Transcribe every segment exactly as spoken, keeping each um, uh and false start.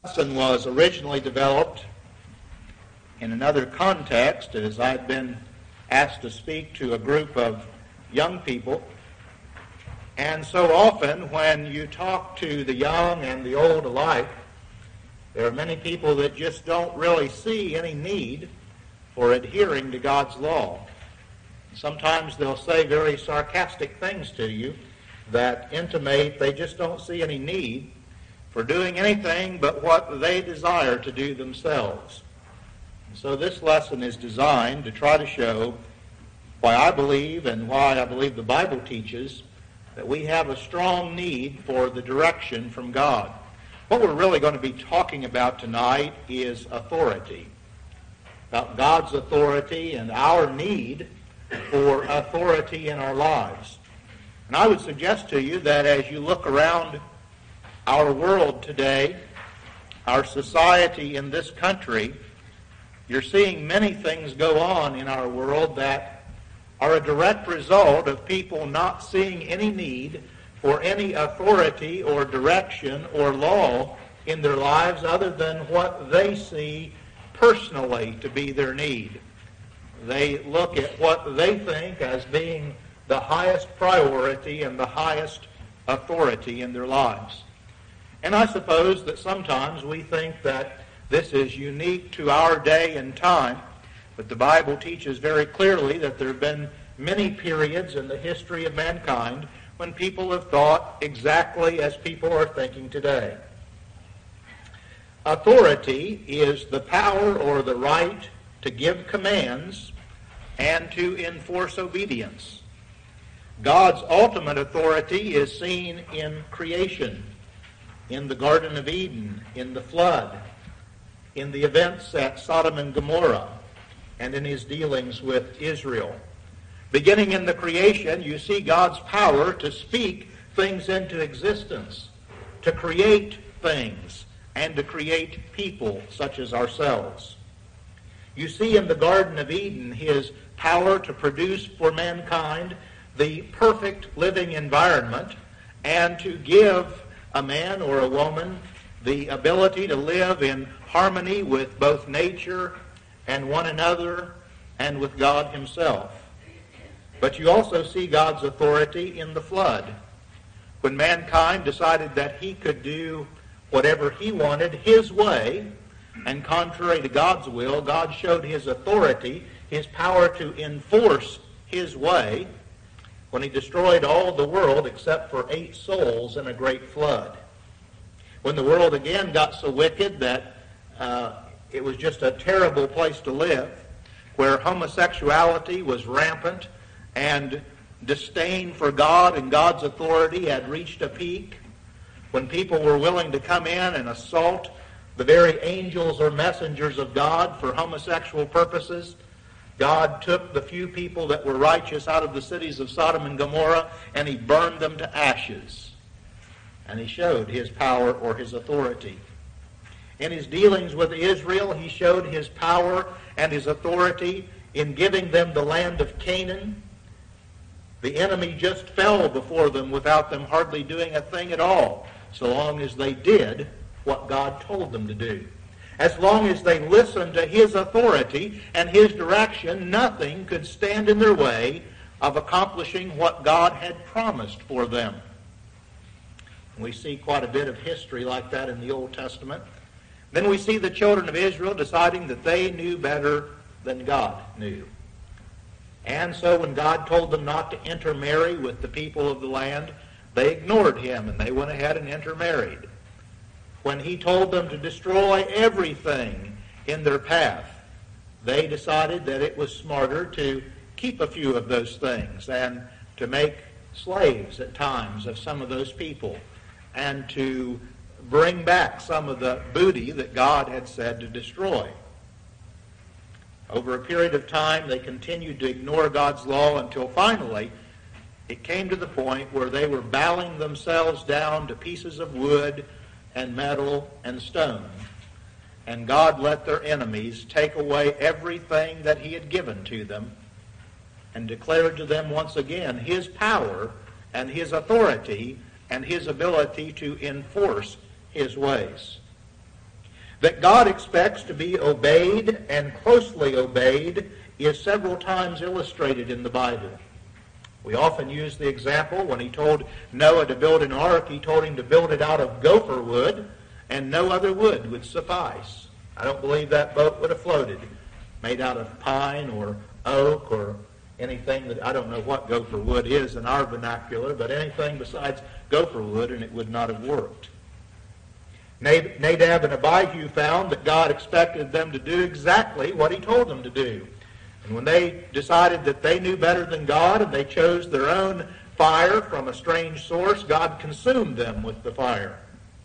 lesson was originally developed in another context as I'd been asked to speak to a group of young people. And so often when you talk to the young and the old alike, there are many people that just don't really see any need for adhering to God's law. Sometimes they'll say very sarcastic things to you that intimate they just don't see any need for doing anything but what they desire to do themselves. And so this lesson is designed to try to show why I believe and why I believe the Bible teaches that we have a strong need for the direction from God. What we're really going to be talking about tonight is authority, about God's authority and our need for authority in our lives. And I would suggest to you that as you look around our world today, our society in this country, you're seeing many things go on in our world that are a direct result of people not seeing any need for any authority or direction or law in their lives other than what they see personally to be their need. They look at what they think as being the highest priority and the highest authority in their lives. And I suppose that sometimes we think that this is unique to our day and time, but the Bible teaches very clearly that there have been many periods in the history of mankind when people have thought exactly as people are thinking today. Authority is the power or the right to give commands and to enforce obedience. God's ultimate authority is seen in creation, in the Garden of Eden, in the flood, in the events at Sodom and Gomorrah, and in his dealings with Israel. Beginning in the creation, you see God's power to speak things into existence, to create things, and to create people such as ourselves. You see in the Garden of Eden his power to produce for mankind the perfect living environment and to give a man or a woman the ability to live in harmony with both nature and one another and with God himself. But you also see God's authority in the flood, when mankind decided that he could do whatever he wanted his way, and contrary to God's will, God showed his authority, his power to enforce his way, when he destroyed all the world except for eight souls in a great flood. When the world again got so wicked that uh, it was just a terrible place to live, where homosexuality was rampant and disdain for God and God's authority had reached a peak, when people were willing to come in and assault the very angels or messengers of God for homosexual purposes, God took the few people that were righteous out of the cities of Sodom and Gomorrah and he burned them to ashes. And he showed his power or his authority. In his dealings with Israel, he showed his power and his authority in giving them the land of Canaan. The enemy just fell before them without them hardly doing a thing at all, so long as they did what God told them to do. As long as they listened to his authority and his direction, nothing could stand in their way of accomplishing what God had promised for them. We see quite a bit of history like that in the Old Testament. Then we see the children of Israel deciding that they knew better than God knew. And so when God told them not to intermarry with the people of the land, they ignored him and they went ahead and intermarried. When he told them to destroy everything in their path, they decided that it was smarter to keep a few of those things and to make slaves at times of some of those people and to bring back some of the booty that God had said to destroy. Over a period of time, they continued to ignore God's law until finally it came to the point where they were bowing themselves down to pieces of wood and metal and stone. And God let their enemies take away everything that he had given to them and declared to them once again his power and his authority and his ability to enforce his ways. That God expects to be obeyed and closely obeyed is several times illustrated in the Bible. We often use the example when he told Noah to build an ark, he told him to build it out of gopher wood, and no other wood would suffice. I don't believe that boat would have floated, made out of pine or oak or anything that, I don't know what gopher wood is in our vernacular, but anything besides gopher wood, and it would not have worked. Nadab and Abihu found that God expected them to do exactly what he told them to do. And when they decided that they knew better than God and they chose their own fire from a strange source, God consumed them with the fire.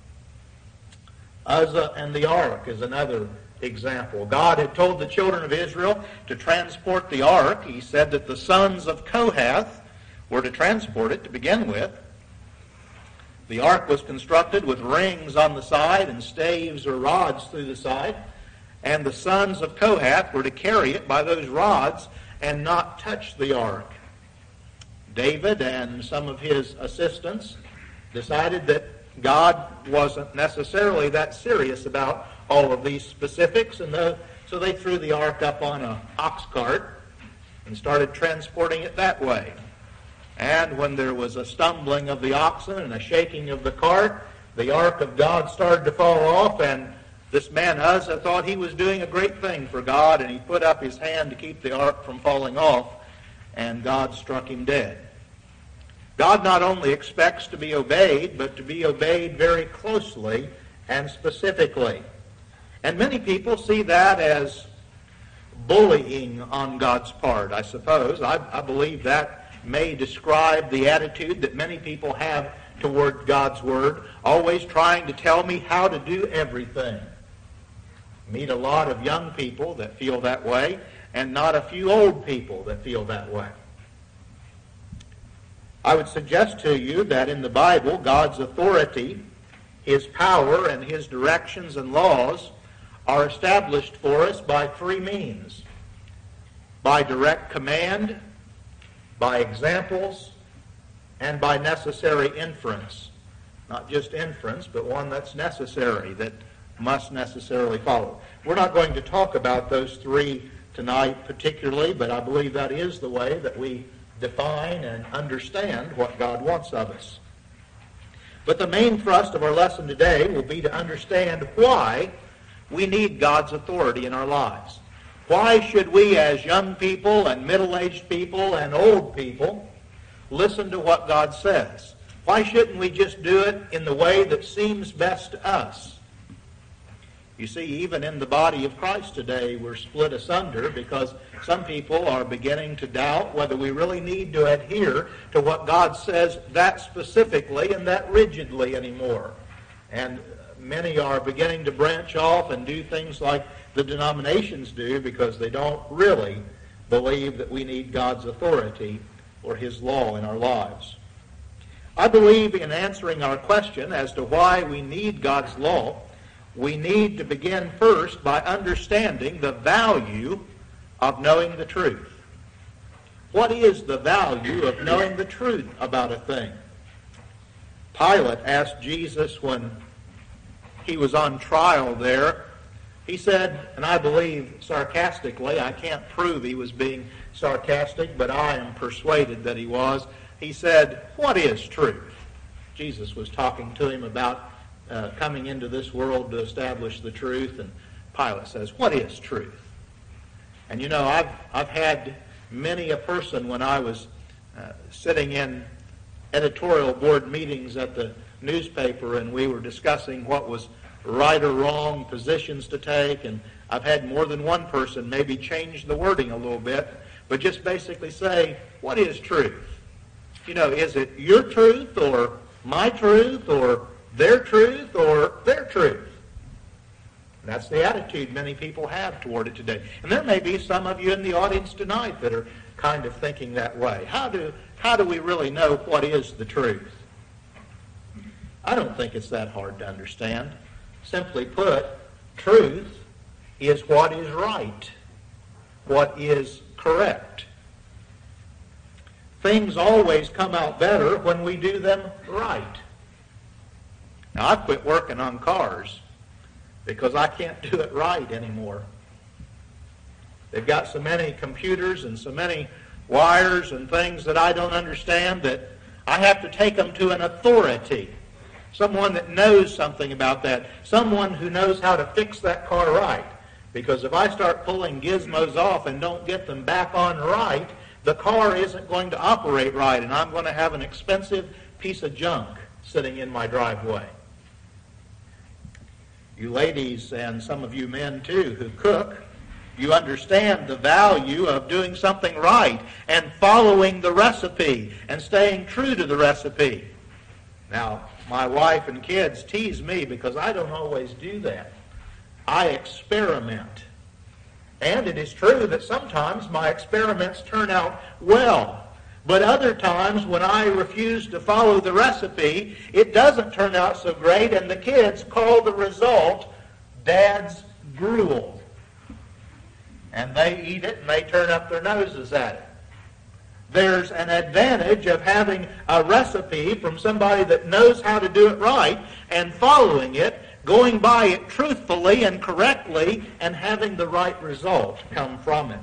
Uzzah and the ark is another example. God had told the children of Israel to transport the ark. He said that the sons of Kohath were to transport it to begin with. The ark was constructed with rings on the side and staves or rods through the side, and the sons of Kohath were to carry it by those rods and not touch the ark. David and some of his assistants decided that God wasn't necessarily that serious about all of these specifics, and the, so they threw the ark up on an ox cart and started transporting it that way. And when there was a stumbling of the oxen and a shaking of the cart, the ark of God started to fall off, and this man Uzzah thought he was doing a great thing for God, and he put up his hand to keep the ark from falling off, and God struck him dead. God not only expects to be obeyed, but to be obeyed very closely and specifically. And many people see that as bullying on God's part, I suppose. I, I believe that may describe the attitude that many people have toward God's Word, always trying to tell me how to do everything. Meet a lot of young people that feel that way, and not a few old people that feel that way. I would suggest to you that in the Bible, God's authority, his power, and his directions and laws are established for us by three means: by direct command, by examples, and by necessary inference. Not just inference, but one that's necessary, that must necessarily follow. We're not going to talk about those three tonight particularly, but I believe that is the way that we define and understand what God wants of us. But the main thrust of our lesson today will be to understand why we need God's authority in our lives. Why should we, as young people and middle-aged people and old people, listen to what God says? Why shouldn't we just do it in the way that seems best to us? You see, even in the body of Christ today, we're split asunder because some people are beginning to doubt whether we really need to adhere to what God says that specifically and that rigidly anymore. And many are beginning to branch off and do things like the denominations do because they don't really believe that we need God's authority or his law in our lives. I believe in answering our question as to why we need God's law, we need to begin first by understanding the value of knowing the truth. What is the value of knowing the truth about a thing? Pilate asked Jesus when he was on trial there, he said, and I believe sarcastically, I can't prove he was being sarcastic, but I am persuaded that he was. He said, "What is truth?" Jesus was talking to him about uh, coming into this world to establish the truth, and Pilate says, "What is truth?" And you know, I've, I've had many a person when I was uh, sitting in editorial board meetings at the newspaper and we were discussing what was right or wrong positions to take, and I've had more than one person maybe change the wording a little bit, but just basically say, what is truth? You know, is it your truth or my truth or their truth or their truth? And that's the attitude many people have toward it today. And there may be some of you in the audience tonight that are kind of thinking that way. How do, how do we really know what is the truth? I don't think it's that hard to understand. Simply put, truth is what is right, what is correct. Things always come out better when we do them right. Now, I've quit working on cars, because I can't do it right anymore. They've got so many computers and so many wires and things that I don't understand that I have to take them to an authority, someone that knows something about that, someone who knows how to fix that car right. Because if I start pulling gizmos off and don't get them back on right, the car isn't going to operate right, and I'm going to have an expensive piece of junk sitting in my driveway. You ladies, and some of you men too, who cook, you understand the value of doing something right and following the recipe and staying true to the recipe. Now, my wife and kids tease me because I don't always do that. I experiment. And it is true that sometimes my experiments turn out well. But other times when I refuse to follow the recipe, it doesn't turn out so great, and the kids call the result Dad's gruel. And they eat it and they turn up their noses at it. There's an advantage of having a recipe from somebody that knows how to do it right and following it, going by it truthfully and correctly, and having the right result come from it.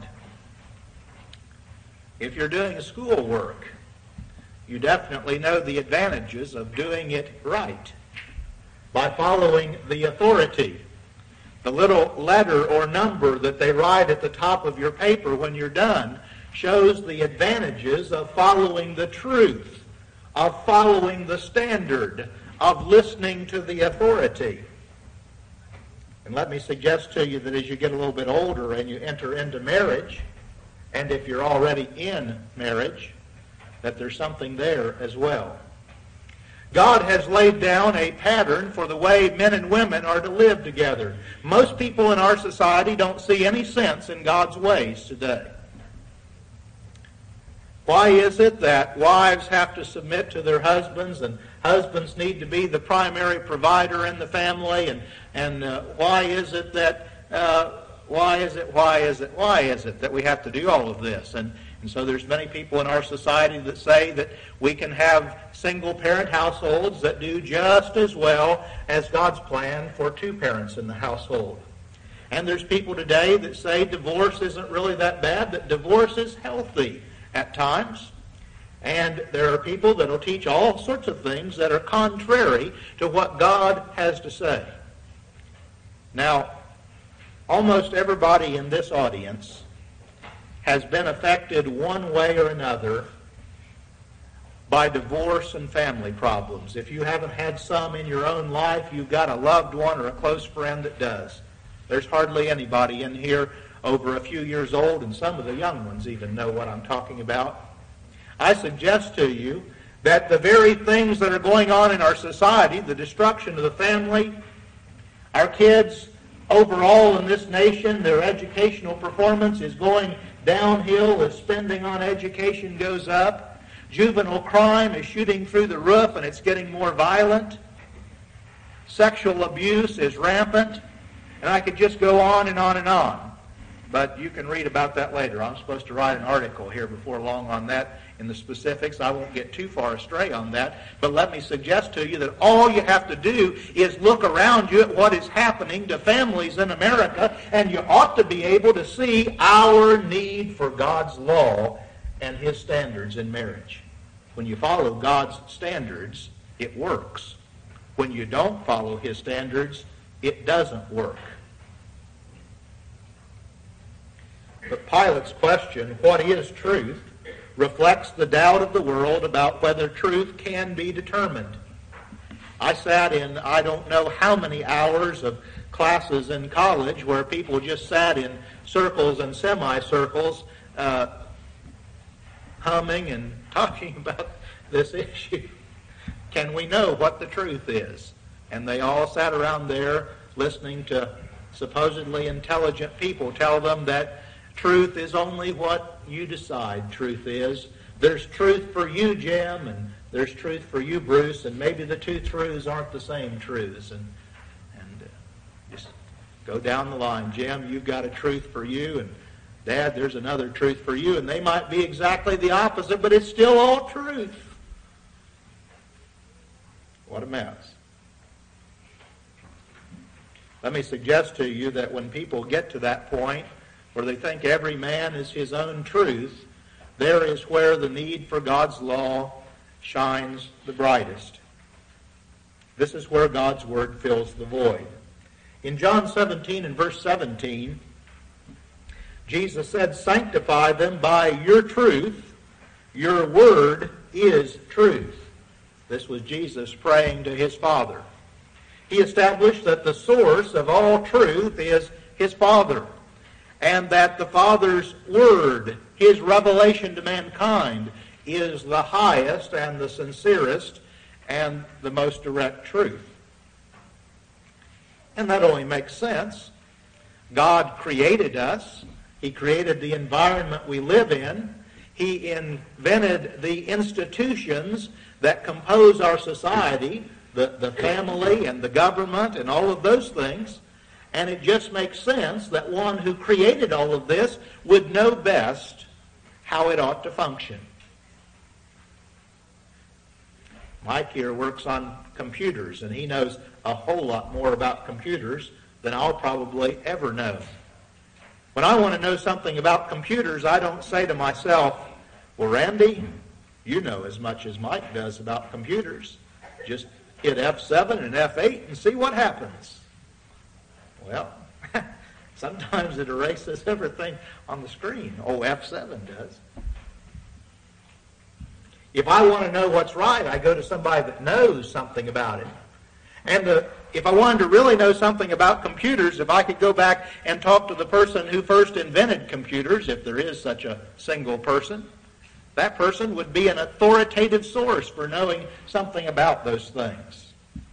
If you're doing schoolwork, you definitely know the advantages of doing it right by following the authority. The little letter or number that they write at the top of your paper when you're done shows the advantages of following the truth, of following the standard, of listening to the authority. And let me suggest to you that as you get a little bit older and you enter into marriage, and if you're already in marriage, that there's something there as well. God has laid down a pattern for the way men and women are to live together. Most people in our society don't see any sense in God's ways today. Why is it that wives have to submit to their husbands and husbands need to be the primary provider in the family? And, and uh, why is it that, uh, why is it, why is it, why is it that we have to do all of this? And, and so there's many people in our society that say that we can have single-parent households that do just as well as God's plan for two parents in the household. And there's people today that say divorce isn't really that bad, that divorce is healthy at times. And there are people that will teach all sorts of things that are contrary to what God has to say. Now, almost everybody in this audience has been affected one way or another by divorce and family problems. If you haven't had some in your own life, you've got a loved one or a close friend that does. There's hardly anybody in here over a few years old, and some of the young ones even know what I'm talking about. I suggest to you that the very things that are going on in our society, the destruction of the family, our kids overall in this nation, their educational performance is going downhill as spending on education goes up. Juvenile crime is shooting through the roof and it's getting more violent. Sexual abuse is rampant. And I could just go on and on and on. But you can read about that later. I'm supposed to write an article here before long on that in the specifics. I won't get too far astray on that. But let me suggest to you that all you have to do is look around you at what is happening to families in America, and you ought to be able to see our need for God's law and His standards in marriage. When you follow God's standards, it works. When you don't follow His standards, it doesn't work. But Pilate's question, what is truth, reflects the doubt of the world about whether truth can be determined. I sat in I don't know how many hours of classes in college where people just sat in circles and semicircles uh, humming and talking about this issue. Can we know what the truth is? And they all sat around there listening to supposedly intelligent people tell them that truth is only what you decide truth is. There's truth for you, Jim, and there's truth for you, Bruce, and maybe the two truths aren't the same truths. And, and uh, just go down the line. Jim, you've got a truth for you, and Dad, there's another truth for you, and they might be exactly the opposite, but it's still all truth. What a mess. Let me suggest to you that when people get to that point where they think every man is his own truth, there is where the need for God's law shines the brightest. This is where God's word fills the void. In John seventeen and verse seventeen, Jesus said, "Sanctify them by your truth. Your word is truth." This was Jesus praying to his Father. He established that the source of all truth is his Father, and that the Father's word, his revelation to mankind, is the highest and the sincerest and the most direct truth. And that only makes sense. God created us. He created the environment we live in. He invented the institutions that compose our society, the, the family and the government and all of those things. And it just makes sense that one who created all of this would know best how it ought to function. Mike here works on computers, and he knows a whole lot more about computers than I'll probably ever know. When I want to know something about computers, I don't say to myself, "Well, Randy, you know as much as Mike does about computers. Just hit F seven and F eight and see what happens." Well, sometimes it erases everything on the screen. Oh, F seven does. If I want to know what's right, I go to somebody that knows something about it. And uh, if I wanted to really know something about computers, if I could go back and talk to the person who first invented computers, if there is such a single person, that person would be an authoritative source for knowing something about those things.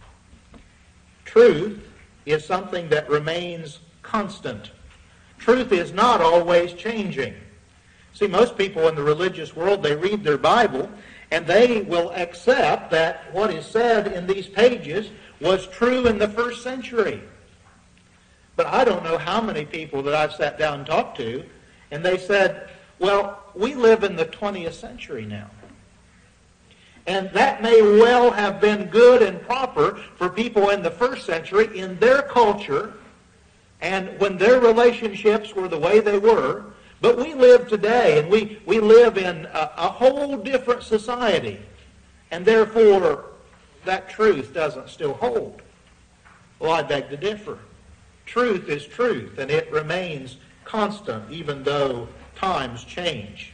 Truth is something that remains constant. Truth is not always changing. See, most people in the religious world, they read their Bible, and they will accept that what is said in these pages was true in the first century. But I don't know how many people that I've sat down and talked to, and they said, "Well, we live in the twentieth century now. And that may well have been good and proper for people in the first century in their culture and when their relationships were the way they were. But we live today, and we, we live in a, a whole different society. And therefore, that truth doesn't still hold." Well, I beg to differ. Truth is truth, and it remains constant even though times change.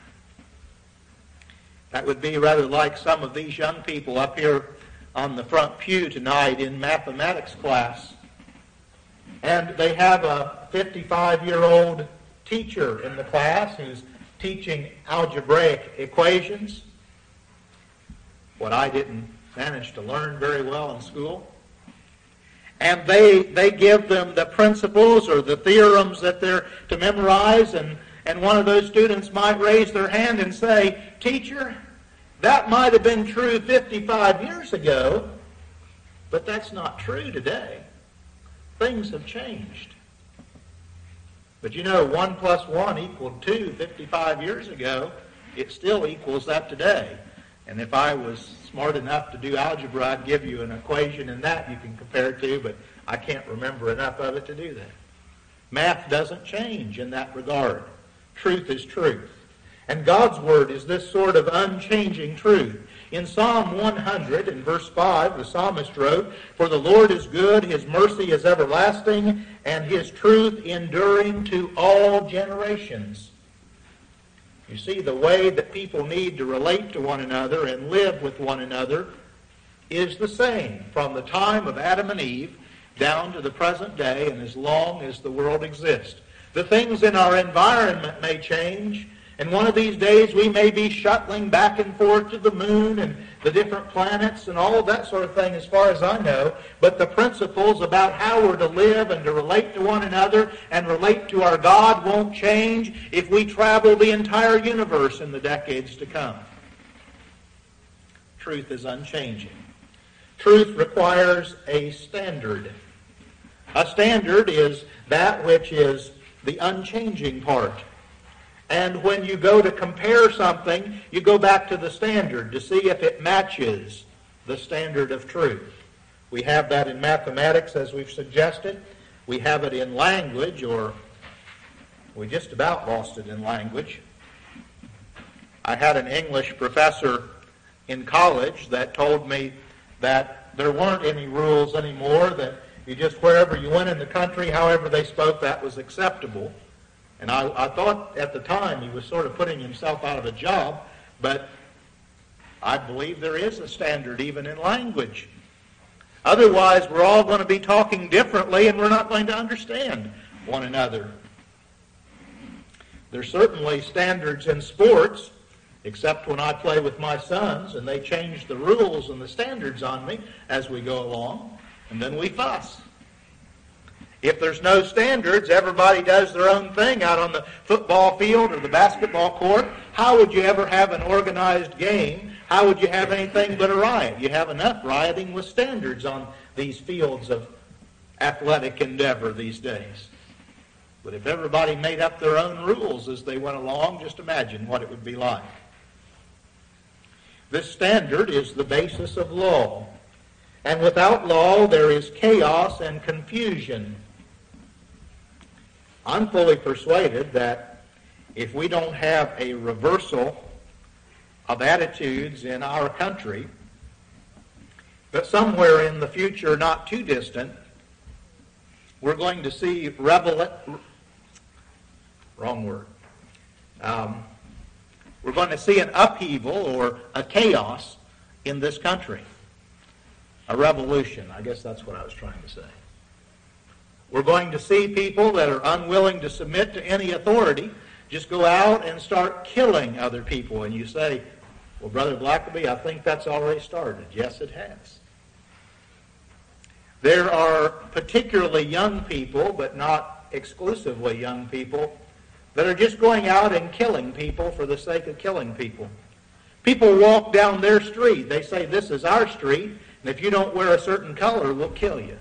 That would be rather like some of these young people up here on the front pew tonight in mathematics class. And they have a fifty-five-year-old teacher in the class who's teaching algebraic equations, what I didn't manage to learn very well in school. And they they give them the principles or the theorems that they're to memorize, and, and one of those students might raise their hand and say, "Teacher, that might have been true fifty-five years ago, but that's not true today. Things have changed." But you know, one plus one equaled two fifty-five years ago. It still equals that today. And if I was smart enough to do algebra, I'd give you an equation in that you can compare it to, but I can't remember enough of it to do that. Math doesn't change in that regard. Truth is truth. And God's Word is this sort of unchanging truth. In Psalm one hundred, in verse five, the psalmist wrote, "For the Lord is good, His mercy is everlasting, and His truth enduring to all generations." You see, the way that people need to relate to one another and live with one another is the same from the time of Adam and Eve down to the present day and as long as the world exists. The things in our environment may change, and one of these days we may be shuttling back and forth to the moon and the different planets and all of that sort of thing as far as I know. But the principles about how we're to live and to relate to one another and relate to our God won't change if we travel the entire universe in the decades to come. Truth is unchanging. Truth requires a standard. A standard is that which is the unchanging part. And when you go to compare something, you go back to the standard to see if it matches the standard of truth. We have that in mathematics, as we've suggested. We have it in language, or we just about lost it in language. I had an English professor in college that told me that there weren't any rules anymore, that you just, wherever you went in the country, however they spoke, that was acceptable. And I, I thought at the time he was sort of putting himself out of a job, but I believe there is a standard even in language. Otherwise, we're all going to be talking differently and we're not going to understand one another. There's certainly standards in sports, except when I play with my sons and they change the rules and the standards on me as we go along, and then we fuss. If there's no standards, everybody does their own thing out on the football field or the basketball court, how would you ever have an organized game? How would you have anything but a riot? You have enough rioting with standards on these fields of athletic endeavor these days. But if everybody made up their own rules as they went along, just imagine what it would be like. This standard is the basis of law. And without law, there is chaos and confusion. I'm fully persuaded that if we don't have a reversal of attitudes in our country, that somewhere in the future, not too distant, we're going to see rebel... Wrong word. Um, we're going to see an upheaval or a chaos in this country. A revolution. I guess that's what I was trying to say. We're going to see people that are unwilling to submit to any authority just go out and start killing other people. And you say, well, Brother Blackaby, I think that's already started. Yes, it has. There are particularly young people, but not exclusively young people, that are just going out and killing people for the sake of killing people. People walk down their street. They say, this is our street, and if you don't wear a certain color, we'll kill you.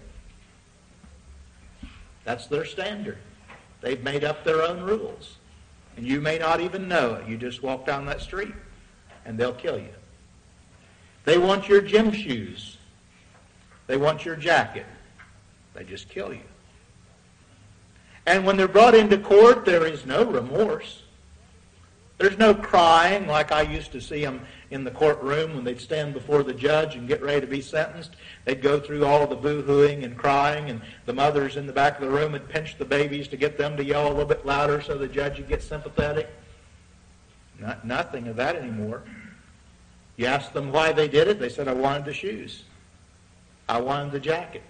That's their standard. They've made up their own rules. And you may not even know it. You just walk down that street, and they'll kill you. They want your gym shoes. They want your jacket. They just kill you. And when they're brought into court, there is no remorse. There's no crying like I used to see them in the courtroom when they'd stand before the judge and get ready to be sentenced. They'd go through all the boo-hooing and crying, and the mothers in the back of the room would pinch the babies to get them to yell a little bit louder so the judge would get sympathetic. Not, nothing of that anymore. You asked them why they did it. They said, I wanted the shoes. I wanted the jacket.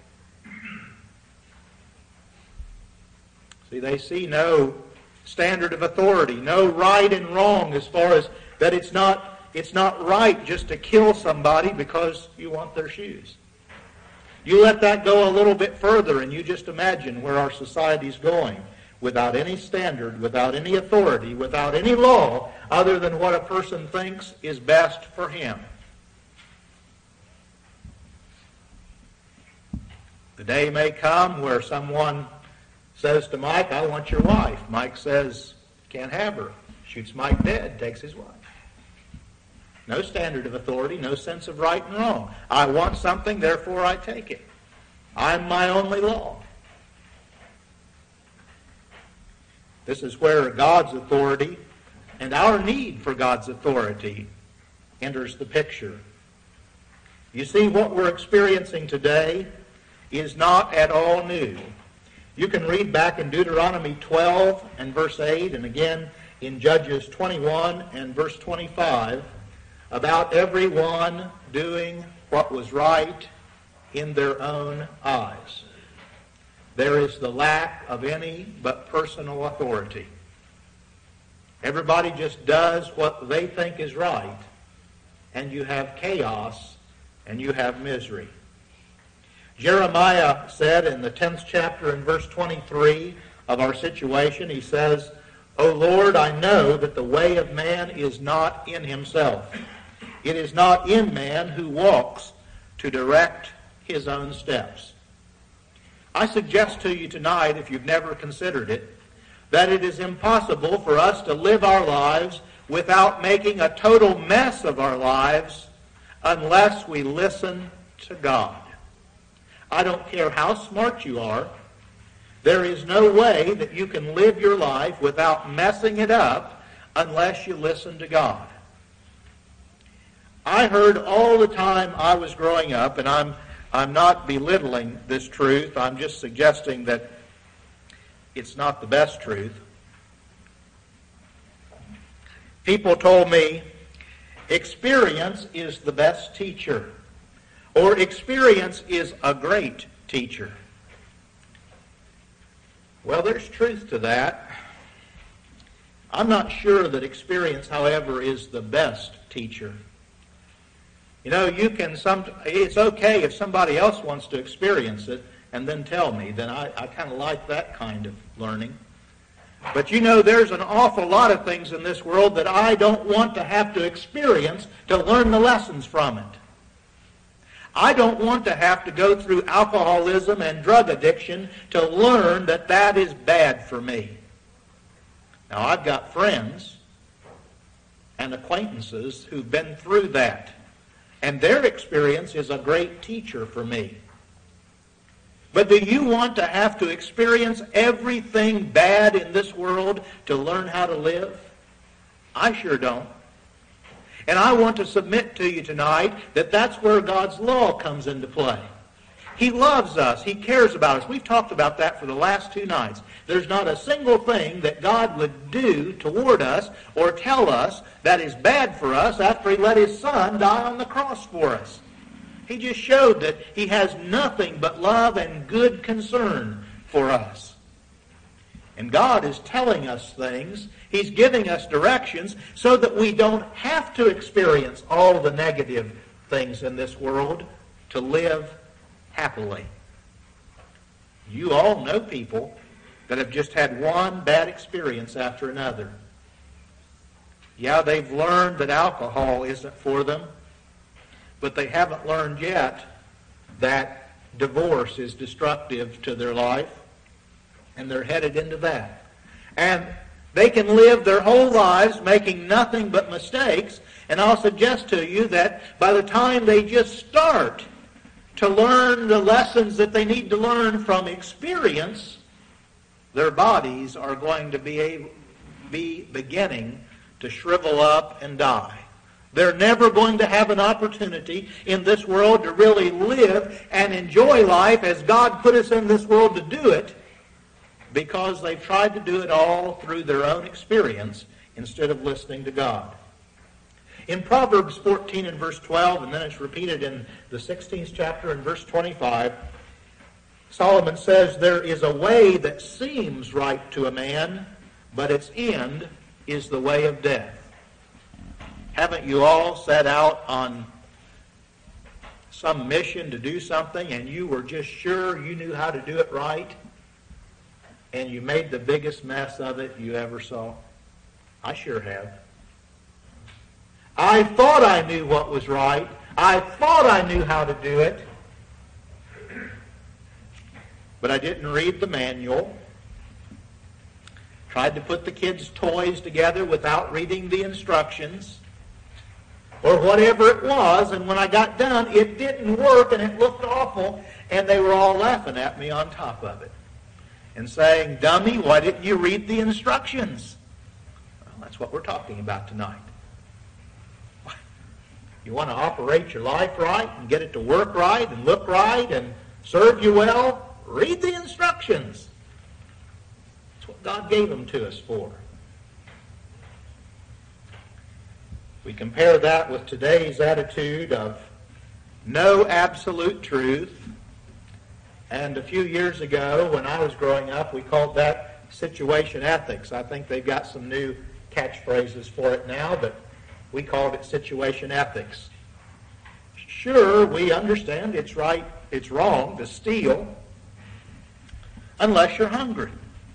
See, they see no standard of authority, no right and wrong as far as that it's not it's not right just to kill somebody because you want their shoes. You let that go a little bit further and you just imagine where our society's going without any standard, without any authority, without any law other than what a person thinks is best for him. The day may come where someone says to Mike, I want your wife. Mike says, can't have her. Shoots Mike dead, takes his wife. No standard of authority, no sense of right and wrong. I want something, therefore I take it. I'm my only law. This is where God's authority and our need for God's authority enters the picture. You see, what we're experiencing today is not at all new. You can read back in Deuteronomy twelve and verse eight, and again in Judges twenty-one and verse twenty-five, about everyone doing what was right in their own eyes. There is the lack of any but personal authority. Everybody just does what they think is right, and you have chaos and you have misery. Jeremiah said in the tenth chapter in verse twenty-three of our situation, he says, O Lord, I know that the way of man is not in himself. It is not in man who walks to direct his own steps. I suggest to you tonight, if you've never considered it, that it is impossible for us to live our lives without making a total mess of our lives unless we listen to God. I don't care how smart you are. There is no way that you can live your life without messing it up unless you listen to God. I heard all the time I was growing up, and I'm I'm not belittling this truth. I'm just suggesting that it's not the best truth. People told me, experience is the best teacher, or experience is a great teacher. Well, there's truth to that. I'm not sure that experience, however, is the best teacher. You know, you can some. It's okay if somebody else wants to experience it and then tell me. Then I, I kind of like that kind of learning. But you know, there's an awful lot of things in this world that I don't want to have to experience to learn the lessons from it. I don't want to have to go through alcoholism and drug addiction to learn that that is bad for me. Now, I've got friends and acquaintances who've been through that, and their experience is a great teacher for me. But do you want to have to experience everything bad in this world to learn how to live? I sure don't. And I want to submit to you tonight that that's where God's law comes into play. He loves us. He cares about us. We've talked about that for the last two nights. There's not a single thing that God would do toward us or tell us that is bad for us after He let His Son die on the cross for us. He just showed that He has nothing but love and good concern for us. And God is telling us things. He's giving us directions so that we don't have to experience all the negative things in this world to live happily. You all know people that have just had one bad experience after another. Yeah, they've learned that alcohol isn't for them, but they haven't learned yet that divorce is destructive to their life, and they're headed into that. And they can live their whole lives making nothing but mistakes, and I'll suggest to you that by the time they just start to learn the lessons that they need to learn from experience, their bodies are going to be, able, be beginning to shrivel up and die. They're never going to have an opportunity in this world to really live and enjoy life as God put us in this world to do it, because they've tried to do it all through their own experience instead of listening to God. In Proverbs fourteen and verse twelve, and then it's repeated in the sixteenth chapter and verse twenty-five, Solomon says, "There is a way that seems right to a man, but its end is the way of death." Haven't you all set out on some mission to do something and you were just sure you knew how to do it right, and you made the biggest mess of it you ever saw? I sure have. I thought I knew what was right. I thought I knew how to do it. But I didn't read the manual. Tried to put the kids' toys together without reading the instructions, or whatever it was, and when I got done, it didn't work, and it looked awful, and they were all laughing at me on top of it and saying, "Dummy, why didn't you read the instructions?" Well, that's what we're talking about tonight. You want to operate your life right and get it to work right and look right and serve you well? Read the instructions. That's what God gave them to us for. We compare that with today's attitude of no absolute truth. And a few years ago, when I was growing up, we called that situation ethics. I think they've got some new catchphrases for it now, but we called it situation ethics. Sure, we understand it's right, it's wrong to steal unless you're hungry.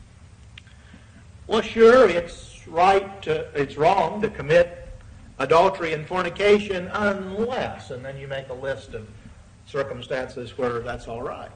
Well, sure, it's right to, it's wrong to commit adultery and fornication unless, and then you make a list of circumstances where that's all right.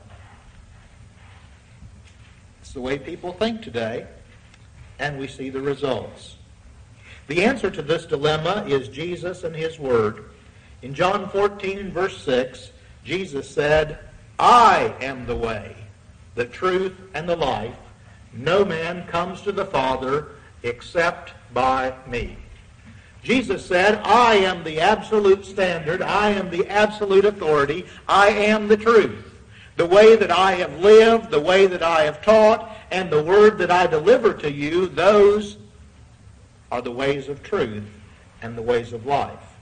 It's the way people think today, and we see the results. The answer to this dilemma is Jesus and His Word. In John fourteen and verse six, Jesus said, I am the way, the truth, and the life. No man comes to the Father except by me. Jesus said, I am the absolute standard. I am the absolute authority. I am the truth. The way that I have lived, the way that I have taught, and the word that I deliver to you, those are the ways of truth and the ways of life.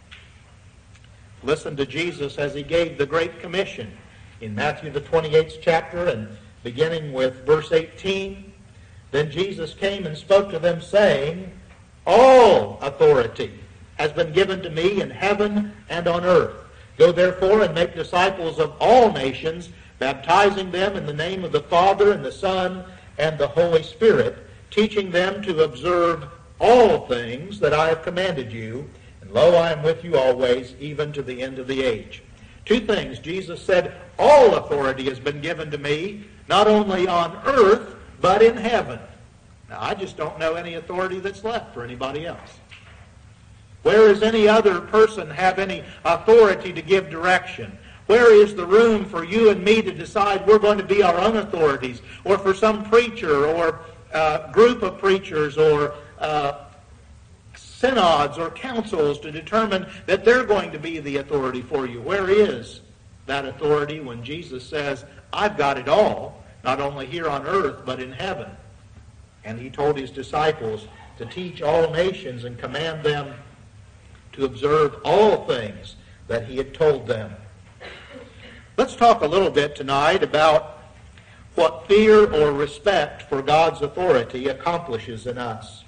Listen to Jesus as he gave the Great Commission in Matthew the twenty-eighth chapter, and beginning with verse eighteen. Then Jesus came and spoke to them, saying, all authority has been given to me in heaven and on earth. Go therefore and make disciples of all nations, baptizing them in the name of the Father and the Son and the Holy Spirit, teaching them to observe all things that I have commanded you. And lo, I am with you always, even to the end of the age. Two things. Jesus said, all authority has been given to me, not only on earth, but in heaven. Now, I just don't know any authority that's left for anybody else. Where does any other person have any authority to give direction? Where is the room for you and me to decide we're going to be our own authorities, or for some preacher or uh, group of preachers or uh, synods or councils to determine that they're going to be the authority for you? Where is that authority when Jesus says, I've got it all, not only here on earth, but in heaven? And he told his disciples to teach all nations and command them to observe all things that he had told them. Let's talk a little bit tonight about what fear or respect for God's authority accomplishes in us.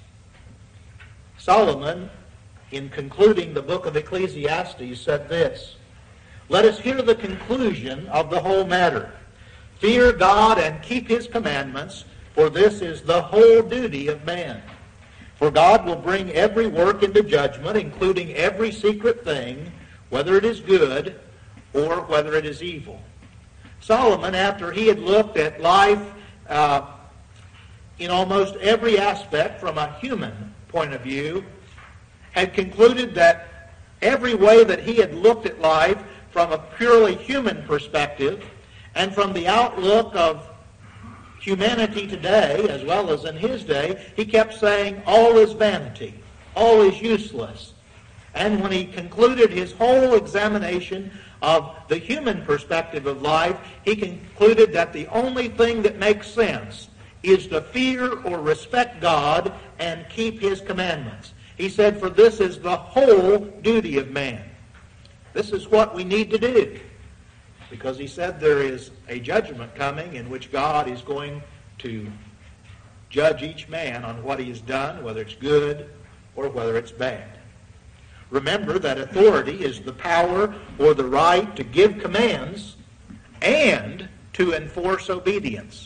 Solomon, in concluding the book of Ecclesiastes, said this, let us hear the conclusion of the whole matter. Fear God and keep his commandments, for this is the whole duty of man. For God will bring every work into judgment, including every secret thing, whether it is good or whether it is evil. Solomon, after he had looked at life uh, in almost every aspect from a human point of view, had concluded that every way that he had looked at life from a purely human perspective and from the outlook of humanity today, as well as in his day, he kept saying, all is vanity, all is useless. And when he concluded his whole examination of the human perspective of life, he concluded that the only thing that makes sense is to fear or respect God and keep his commandments. He said, for this is the whole duty of man. This is what we need to do. Because he said there is a judgment coming in which God is going to judge each man on what he has done, whether it's good or whether it's bad. Remember that authority is the power or the right to give commands and to enforce obedience.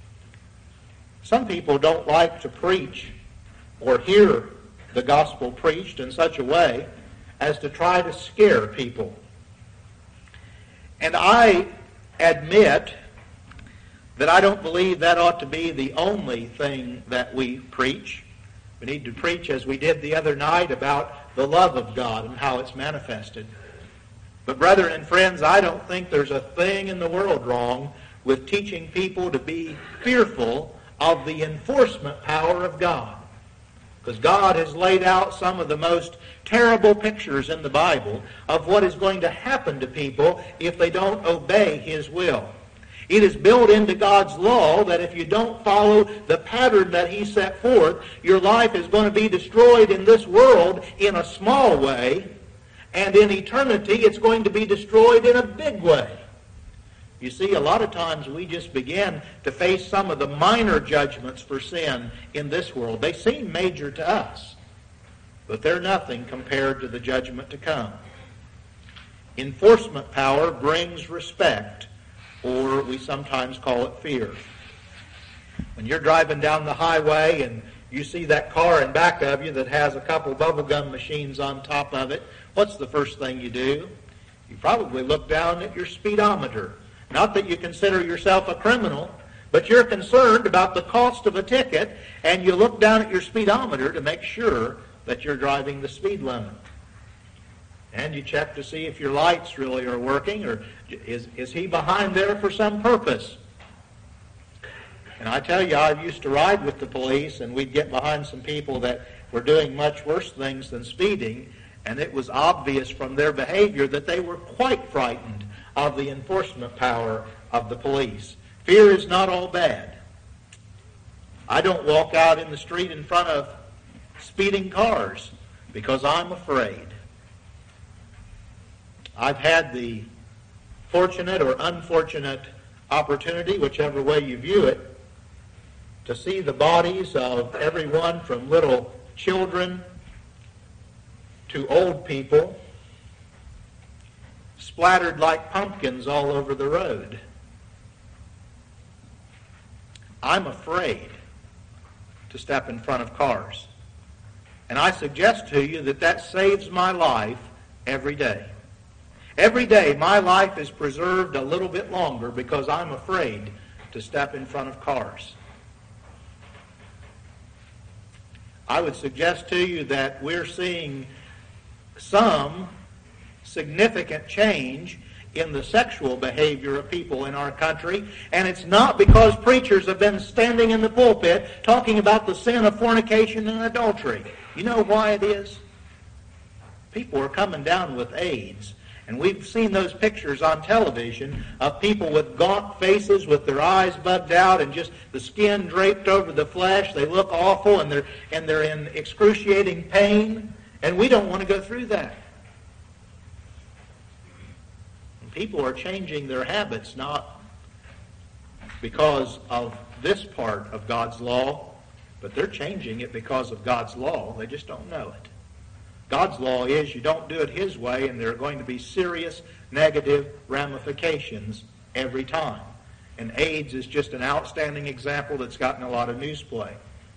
Some people don't like to preach or hear the gospel preached in such a way as to try to scare people. And I admit that I don't believe that ought to be the only thing that we preach. We need to preach, as we did the other night, about the love of God and how it's manifested. But brethren and friends, I don't think there's a thing in the world wrong with teaching people to be fearful of the enforcement power of God. Because God has laid out some of the most terrible pictures in the Bible of what is going to happen to people if they don't obey his will. It is built into God's law that if you don't follow the pattern that he set forth, your life is going to be destroyed in this world in a small way, and in eternity it's going to be destroyed in a big way. You see, a lot of times we just begin to face some of the minor judgments for sin in this world. They seem major to us, but they're nothing compared to the judgment to come. Enforcement power brings respect, or we sometimes call it fear. When you're driving down the highway and you see that car in back of you that has a couple bubblegum machines on top of it, what's the first thing you do? You probably look down at your speedometer. Not that you consider yourself a criminal, but you're concerned about the cost of a ticket, and you look down at your speedometer to make sure that you're driving the speed limit. And you check to see if your lights really are working, or is, is he behind there for some purpose? And I tell you, I used to ride with the police, and we'd get behind some people that were doing much worse things than speeding, and it was obvious from their behavior that they were quite frightened of the enforcement power of the police. Fear is not all bad. I don't walk out in the street in front of speeding cars because I'm afraid. I've had the fortunate or unfortunate opportunity, whichever way you view it, to see the bodies of everyone from little children to old people splattered like pumpkins all over the road. I'm afraid to step in front of cars. And I suggest to you that that saves my life every day. Every day my life is preserved a little bit longer because I'm afraid to step in front of cars. I would suggest to you that we're seeing some significant change in the sexual behavior of people in our country, and it's not because preachers have been standing in the pulpit talking about the sin of fornication and adultery. You know why it is? People are coming down with AIDS. And we've seen those pictures on television of people with gaunt faces with their eyes bugged out and just the skin draped over the flesh. They look awful, and they're, and they're in excruciating pain. And we don't want to go through that. And people are changing their habits not because of this part of God's law, but they're changing it because of God's law. They just don't know it. God's law is you don't do it His way, and there are going to be serious negative ramifications every time. And AIDS is just an outstanding example that's gotten a lot of news play.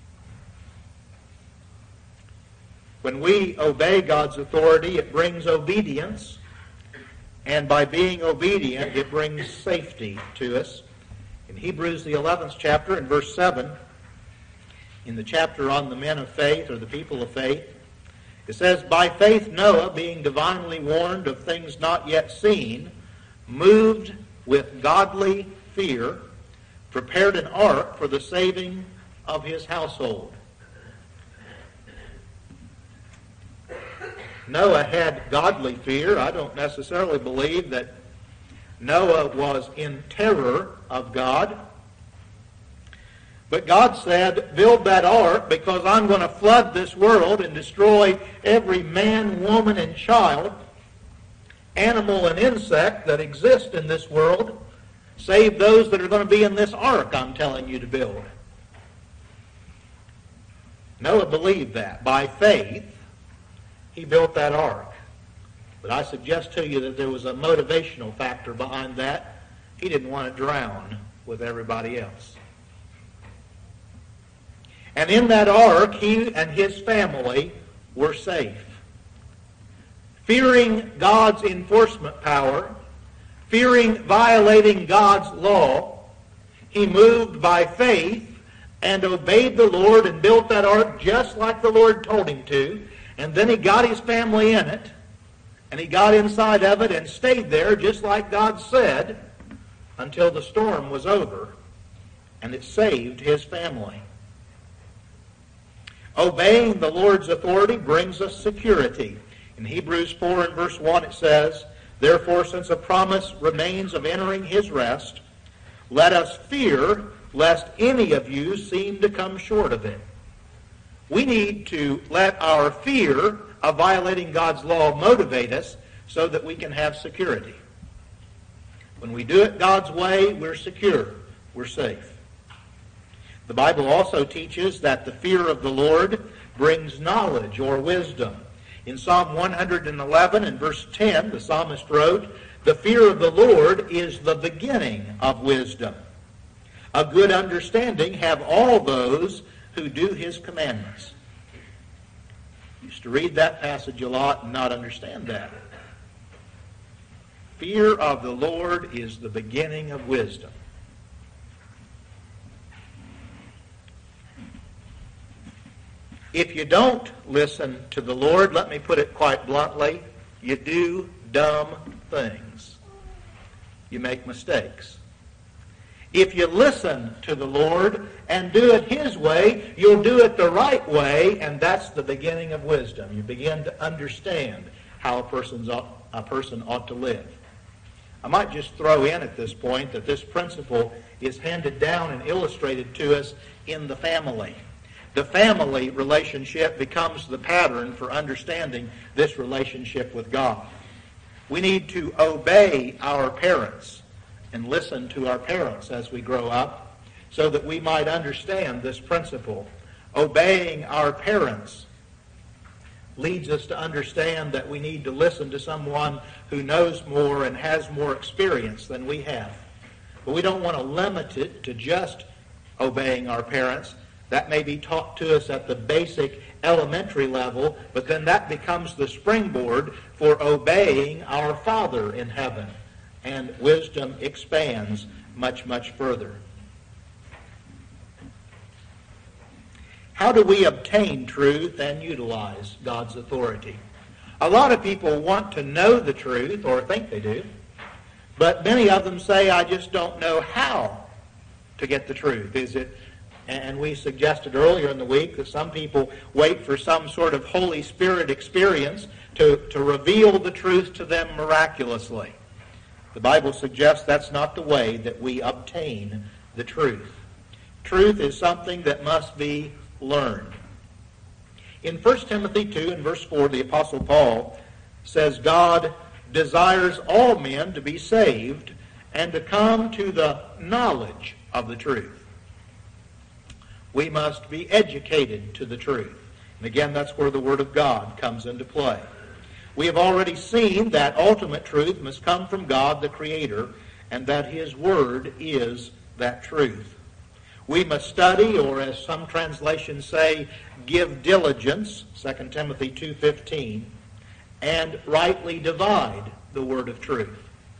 When we obey God's authority, it brings obedience, and by being obedient, it brings safety to us. In Hebrews, the eleventh chapter, in verse seven, in the chapter on the men of faith, or the people of faith, it says, "By faith Noah, being divinely warned of things not yet seen, moved with godly fear, prepared an ark for the saving of his household." Noah had godly fear. I don't necessarily believe that Noah was in terror of God. But God said, build that ark because I'm going to flood this world and destroy every man, woman, and child, animal and insect that exist in this world, save those that are going to be in this ark I'm telling you to build. Noah believed that. By faith, he built that ark. But I suggest to you that there was a motivational factor behind that. He didn't want to drown with everybody else. And in that ark, he and his family were safe. Fearing God's enforcement power, fearing violating God's law, he moved by faith and obeyed the Lord and built that ark just like the Lord told him to. And then he got his family in it, and he got inside of it and stayed there just like God said until the storm was over, and it saved his family. Obeying the Lord's authority brings us security. In Hebrews four and verse one it says, "Therefore, since a promise remains of entering his rest, let us fear lest any of you seem to come short of it." We need to let our fear of violating God's law motivate us so that we can have security. When we do it God's way, we're secure. We're safe. The Bible also teaches that the fear of the Lord brings knowledge or wisdom. In Psalm one eleven and verse ten, the psalmist wrote, "The fear of the Lord is the beginning of wisdom. A good understanding have all those who do his commandments." I used to read that passage a lot and not understand that. Fear of the Lord is the beginning of wisdom. If you don't listen to the Lord, let me put it quite bluntly, you do dumb things. You make mistakes. If you listen to the Lord and do it His way, you'll do it the right way, and that's the beginning of wisdom. You begin to understand how a, person's ought, a person ought to live. I might just throw in at this point that this principle is handed down and illustrated to us in the family. The family relationship becomes the pattern for understanding this relationship with God. We need to obey our parents and listen to our parents as we grow up so that we might understand this principle. Obeying our parents leads us to understand that we need to listen to someone who knows more and has more experience than we have. But we don't want to limit it to just obeying our parents. That may be taught to us at the basic elementary level, but then that becomes the springboard for obeying our Father in heaven. And wisdom expands much, much further. How do we obtain truth and utilize God's authority? A lot of people want to know the truth, or think they do, but many of them say, I just don't know how to get the truth. Is it, and we suggested earlier in the week that some people wait for some sort of Holy Spirit experience to, to reveal the truth to them miraculously. The Bible suggests that's not the way that we obtain the truth. Truth is something that must be learned. In First Timothy two and verse four, the Apostle Paul says, God desires all men to be saved and to come to the knowledge of the truth. We must be educated to the truth. And again, that's where the Word of God comes into play. We have already seen that ultimate truth must come from God, the Creator, and that His Word is that truth. We must study, or as some translations say, give diligence, Second Timothy two fifteen, and rightly divide the word of truth.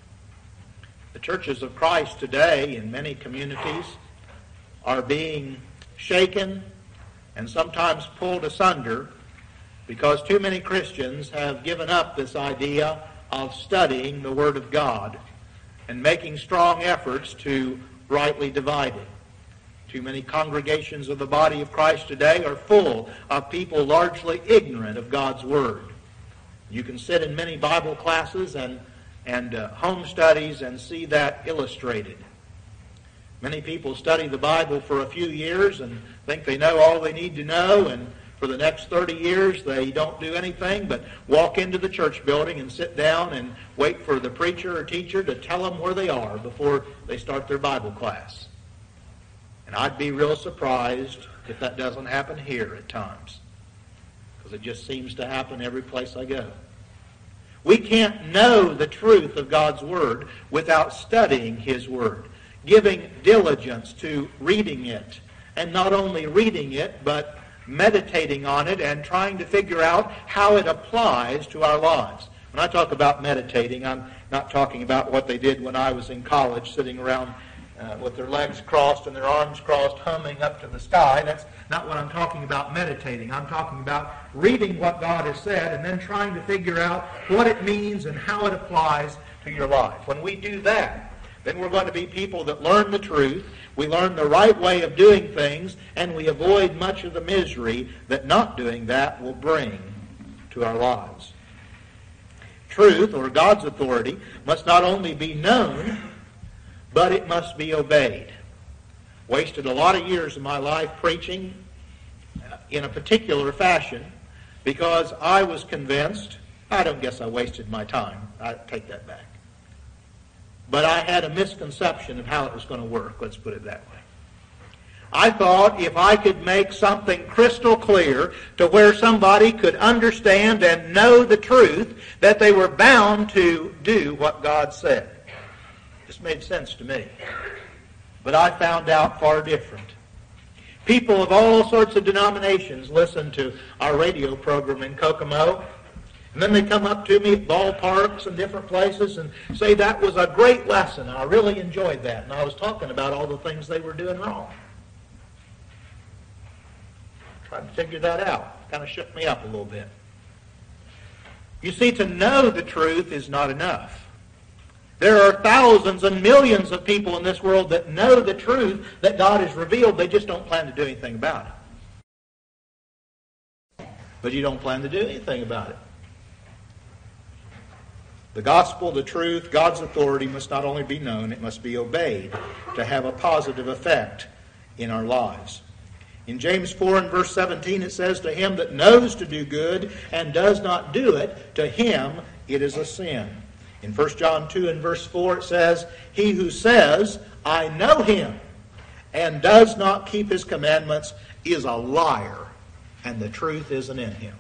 The churches of Christ today in many communities are being shaken and sometimes pulled asunder because too many Christians have given up this idea of studying the Word of God and making strong efforts to rightly divide it. Too many congregations of the body of Christ today are full of people largely ignorant of God's Word. You can sit in many Bible classes and, and uh, home studies and see that illustrated. Many people study the Bible for a few years and think they know all they need to know, and for the next thirty years they don't do anything but walk into the church building and sit down and wait for the preacher or teacher to tell them where they are before they start their Bible class. And I'd be real surprised if that doesn't happen here at times, because it just seems to happen every place I go. We can't know the truth of God's Word without studying His Word, giving diligence to reading it, and not only reading it, but meditating on it and trying to figure out how it applies to our lives. When I talk about meditating, I'm not talking about what they did when I was in college, sitting around uh, with their legs crossed and their arms crossed, humming up to the sky. That's not what I'm talking about meditating. I'm talking about reading what God has said and then trying to figure out what it means and how it applies to your life. When we do that, then we're going to be people that learn the truth, we learn the right way of doing things, and we avoid much of the misery that not doing that will bring to our lives. Truth, or God's authority, must not only be known, but it must be obeyed. Wasted a lot of years of my life preaching in a particular fashion because I was convinced, I don't guess I wasted my time, I take that back. But I had a misconception of how it was going to work, let's put it that way. I thought if I could make something crystal clear to where somebody could understand and know the truth, that they were bound to do what God said. This made sense to me. But I found out far different. People of all sorts of denominations listen to our radio program in Kokomo, and then they come up to me at ballparks and different places and say that was a great lesson. I really enjoyed that. And I was talking about all the things they were doing wrong. Trying to figure that out. Kind of shook me up a little bit. You see, to know the truth is not enough. There are thousands and millions of people in this world that know the truth that God has revealed. They just don't plan to do anything about it. But you don't plan to do anything about it. The gospel, the truth, God's authority must not only be known, it must be obeyed to have a positive effect in our lives. In James four and verse seventeen it says, "To him that knows to do good and does not do it, to him it is a sin." In First John two and verse four it says, "He who says, 'I know him,' and does not keep his commandments is a liar, and the truth isn't in him."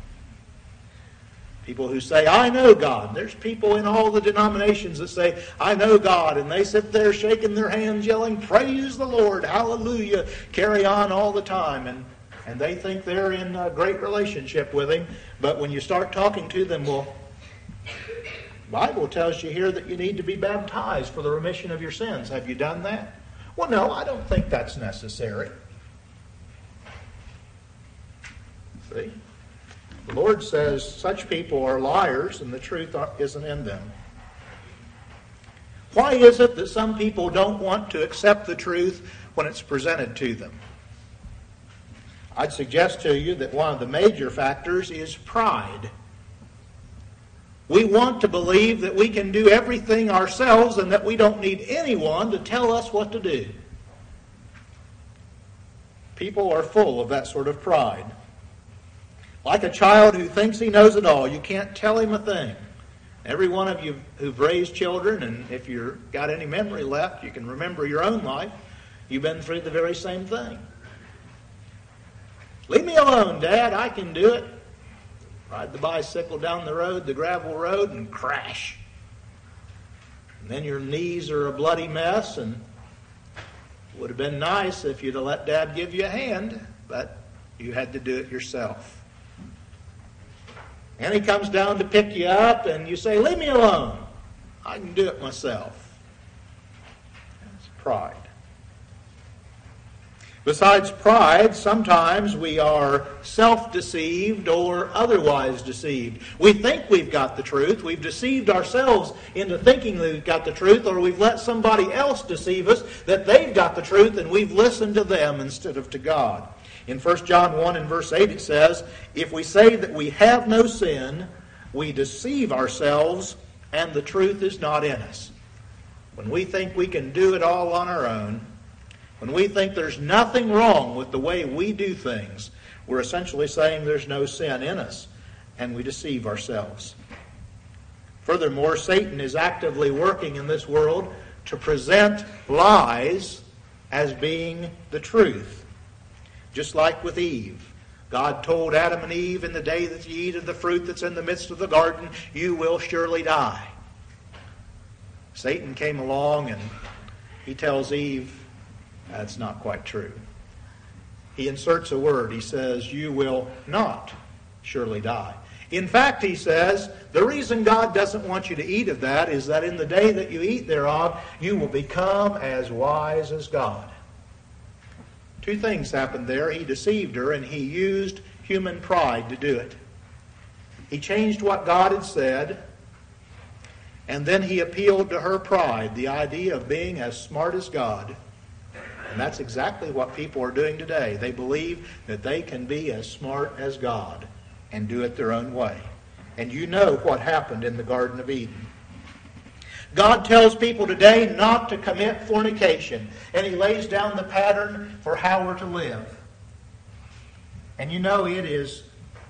People who say, "I know God." There's people in all the denominations that say, "I know God," and they sit there shaking their hands, yelling, "Praise the Lord, hallelujah," carry on all the time, and, and they think they're in a great relationship with Him. But when you start talking to them, well, the Bible tells you here that you need to be baptized for the remission of your sins. Have you done that? Well, no, I don't think that's necessary. See? The Lord says such people are liars and the truth isn't in them. Why is it that some people don't want to accept the truth when it's presented to them? I'd suggest to you that one of the major factors is pride. We want to believe that we can do everything ourselves and that we don't need anyone to tell us what to do. People are full of that sort of pride. Like a child who thinks he knows it all. You can't tell him a thing. Every one of you who've raised children, and if you've got any memory left, you can remember your own life, you've been through the very same thing. "Leave me alone, Dad, I can do it." Ride the bicycle down the road, the gravel road, and crash. And then your knees are a bloody mess, and it would have been nice if you'd have let Dad give you a hand, but you had to do it yourself. And he comes down to pick you up, and you say, "Leave me alone. I can do it myself." That's pride. Besides pride, sometimes we are self-deceived or otherwise deceived. We think we've got the truth. We've deceived ourselves into thinking that we've got the truth, or we've let somebody else deceive us that they've got the truth, and we've listened to them instead of to God. In First John one and verse eight it says, "If we say that we have no sin, we deceive ourselves, and the truth is not in us." When we think we can do it all on our own, when we think there's nothing wrong with the way we do things, we're essentially saying there's no sin in us, and we deceive ourselves. Furthermore, Satan is actively working in this world to present lies as being the truth. Just like with Eve. God told Adam and Eve, "In the day that you eat of the fruit that's in the midst of the garden, you will surely die." Satan came along and he tells Eve, that's not quite true. He inserts a word. He says, "You will not surely die." In fact, he says, the reason God doesn't want you to eat of that is that in the day that you eat thereof, you will become as wise as God. Two things happened there. He deceived her, and he used human pride to do it. He changed what God had said, and then he appealed to her pride, the idea of being as smart as God. And that's exactly what people are doing today. They believe that they can be as smart as God and do it their own way. And you know what happened in the Garden of Eden. God tells people today not to commit fornication, and He lays down the pattern for how we're to live. And you know it is,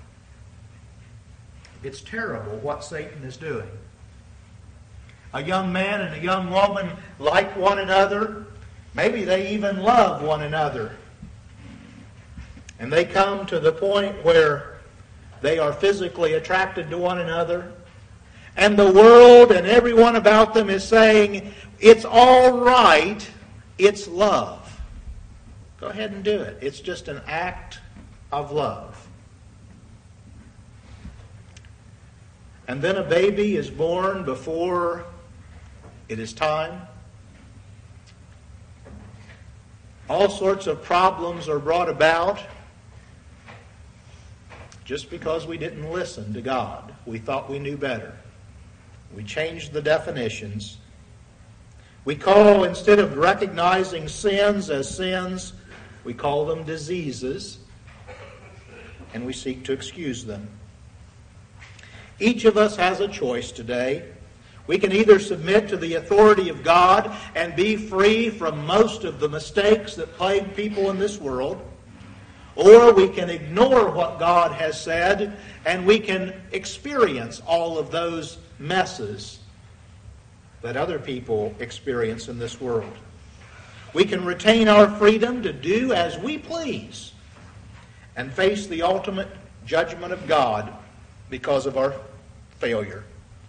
it's terrible what Satan is doing. A young man and a young woman like one another. Maybe they even love one another. And they come to the point where they are physically attracted to one another. And the world and everyone about them is saying, "It's all right, it's love. Go ahead and do it. It's just an act of love." And then a baby is born before it is time. All sorts of problems are brought about. just because we didn't listen to God. We thought we knew better. We changed the definitions. We call, instead of recognizing sins as sins, we call them diseases, and we seek to excuse them. Each of us has a choice today. We can either submit to the authority of God and be free from most of the mistakes that plague people in this world, or we can ignore what God has said and we can experience all of those messes that other people experience in this world. We can retain our freedom to do as we please and face the ultimate judgment of God because of our failure.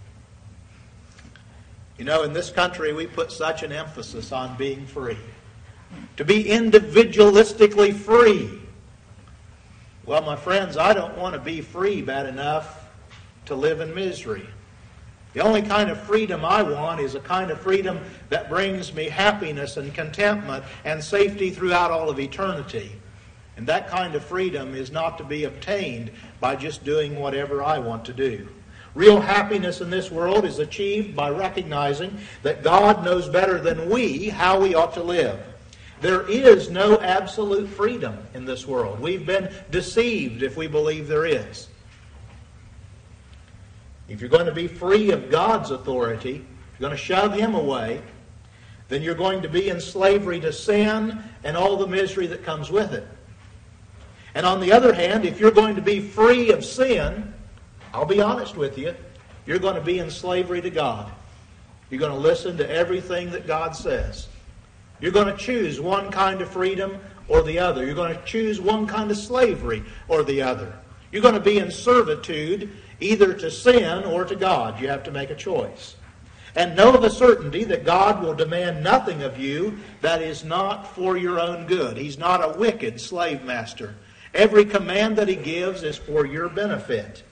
You know, in this country, we put such an emphasis on being free. To be individualistically free. Well, my friends, I don't want to be free bad enough to live in misery. The only kind of freedom I want is a kind of freedom that brings me happiness and contentment and safety throughout all of eternity. And that kind of freedom is not to be obtained by just doing whatever I want to do. Real happiness in this world is achieved by recognizing that God knows better than we how we ought to live. There is no absolute freedom in this world. We've been deceived if we believe there is. If you're going to be free of God's authority, if you're going to shove Him away, then you're going to be in slavery to sin and all the misery that comes with it. And on the other hand, if you're going to be free of sin, I'll be honest with you, you're going to be in slavery to God. You're going to listen to everything that God says. You're going to choose one kind of freedom or the other. You're going to choose one kind of slavery or the other. You're going to be in servitude either to sin or to God. You have to make a choice. And know of a certainty that God will demand nothing of you that is not for your own good. He's not a wicked slave master. Every command that He gives is for your benefit.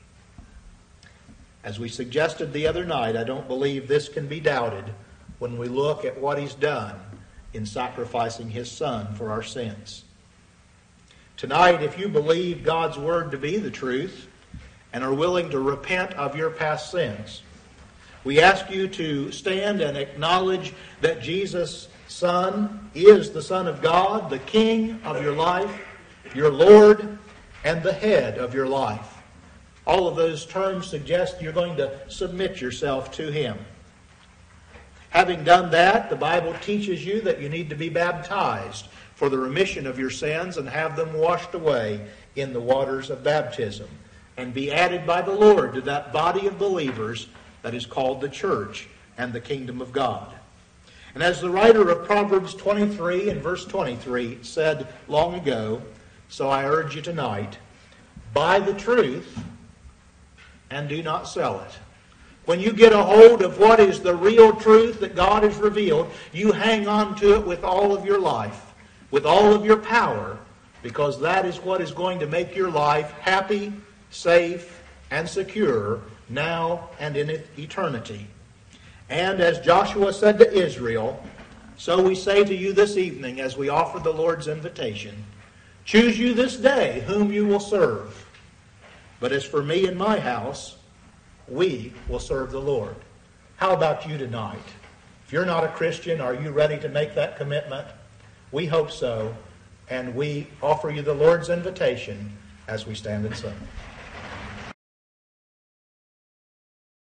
As we suggested the other night, I don't believe this can be doubted when we look at what He's done in sacrificing His Son for our sins. Tonight, if you believe God's Word to be the truth and are willing to repent of your past sins, we ask you to stand and acknowledge that Jesus' Son is the Son of God, the King of your life, your Lord, and the head of your life. All of those terms suggest you're going to submit yourself to Him. Having done that, the Bible teaches you that you need to be baptized for the remission of your sins and have them washed away in the waters of baptism and be added by the Lord to that body of believers that is called the church and the kingdom of God. And as the writer of Proverbs twenty-three and verse twenty-three said long ago, so I urge you tonight, buy the truth and do not sell it. When you get a hold of what is the real truth that God has revealed, you hang on to it with all of your life, with all of your power, because that is what is going to make your life happy, safe, and secure now and in eternity. And as Joshua said to Israel, so we say to you this evening as we offer the Lord's invitation, choose you this day whom you will serve. But as for me and my house, we will serve the Lord. How about you tonight? If you're not a Christian, are you ready to make that commitment? We hope so, and we offer you the Lord's invitation as we stand and sing.